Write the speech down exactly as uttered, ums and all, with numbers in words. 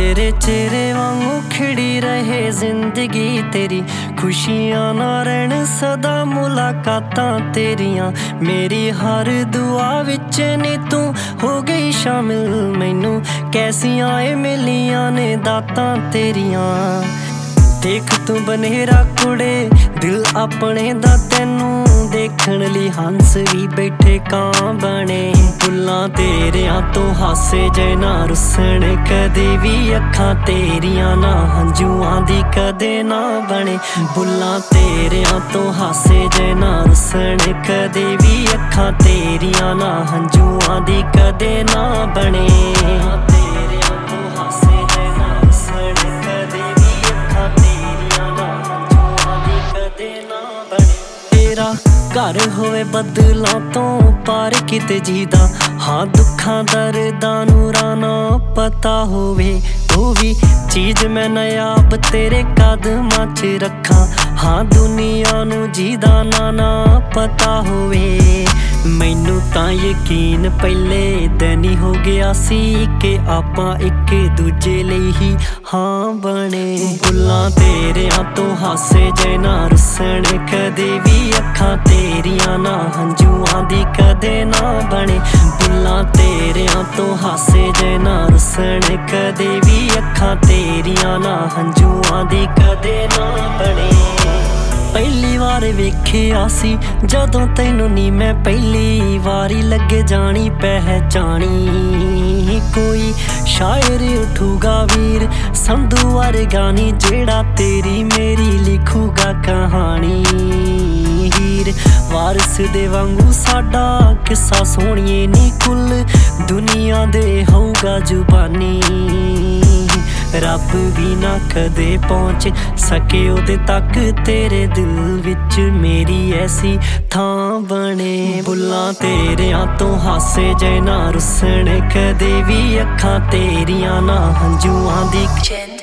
तेरे चेहरे वांगू खिड़ी रहे जिंदगी तेरी, खुशियां ना रहन सदा मुलाकातां तेरियां। मेरी हर दुआ विच नी तू हो गई शामिल, मैनू कैसियां ए मिलियां ने दातां तेरियां। देख तू बनेरा कुड़े दिल अपने दा तैनू देखण लई हंस भी बैठे कां बने। बुल्लां तेरियां तो हासे जे ना रुसन कदे भी, अखां तेरियां ना हंजुआं दी कदे ना बने। बुल्लां तेरियां तो हासे जे ना रुसन कदे भी, अखां तेरियां ना हंजुआं दी कदे ना बने। तेरा घर होवे बदलां तो पार किते जीदा, हाँ दुखां दर्दां नूं राना पता होवे। वो भी चीज मैं नायाब तेरे कदमां च रखां, हाँ दुनिया नूं जीदा ना ना पता होवे। मैनू तां यकीन पहले दिन ही हो गया सी कि आपां एक दूजे लई ही हाँ बने। बुल्लां तेरियां तो हासे जे ना रुसन कदे भी, अखां तेरियां ना हंजुआं दी कदे ना बने। बुल्लां तेरियां तो हासे जे ना रुसन कदे भी, अखां तेरियां ना हंजुआं दी कदे ना बने। पहली वार वेखिया सी जदों तैनू नी मैं पहली वारी लगे जानी पहचानी। कोई शायर उठूगा वीर संधू वर्गा नी, जेड़ा तेरी मेरी लिखूगा कहानी। हीर वारस दे वांगू साडा किस्सा सोहणिए नी, कुल दुनिया दे होऊगा जुबानी। रब भी ना कदे पहुँच सके ओदे तक, तेरे दिल विच मेरी ऐसी थां बने। बुल्लां तेरियां तो हासे जे ना रुसन कदे भी, अखां तेरियां ना हंजुआं दी